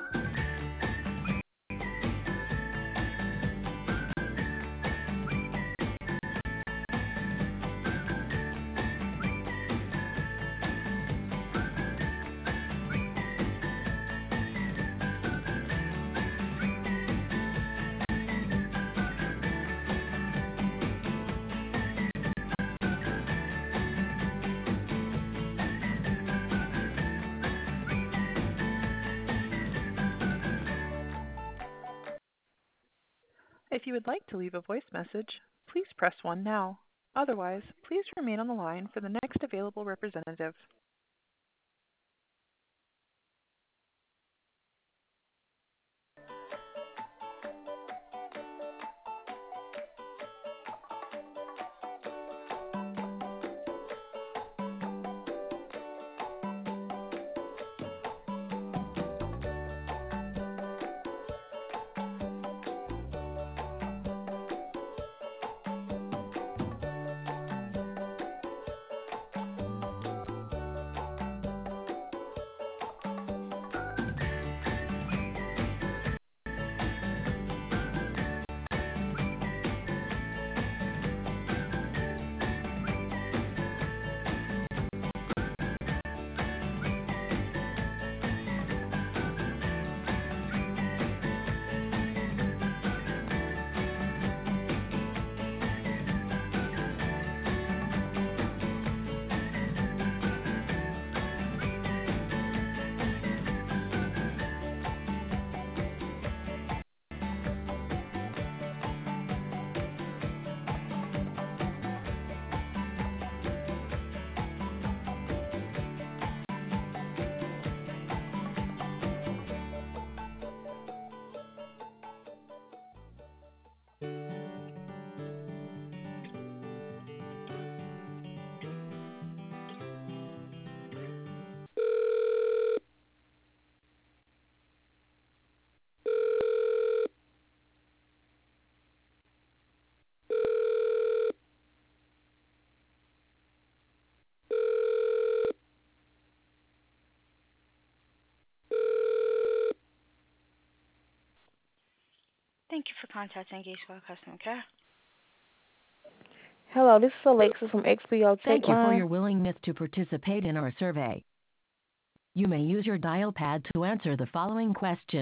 If you would like to leave a voice message, please press 1 now. Otherwise, please remain on the line for the next available representative. Thank you for contacting Gateway Customer Care. Hello, this is Alexa from XPO Tech Thank you for Line. your willingness to participate in our survey. You may use your dial pad to answer the following questions.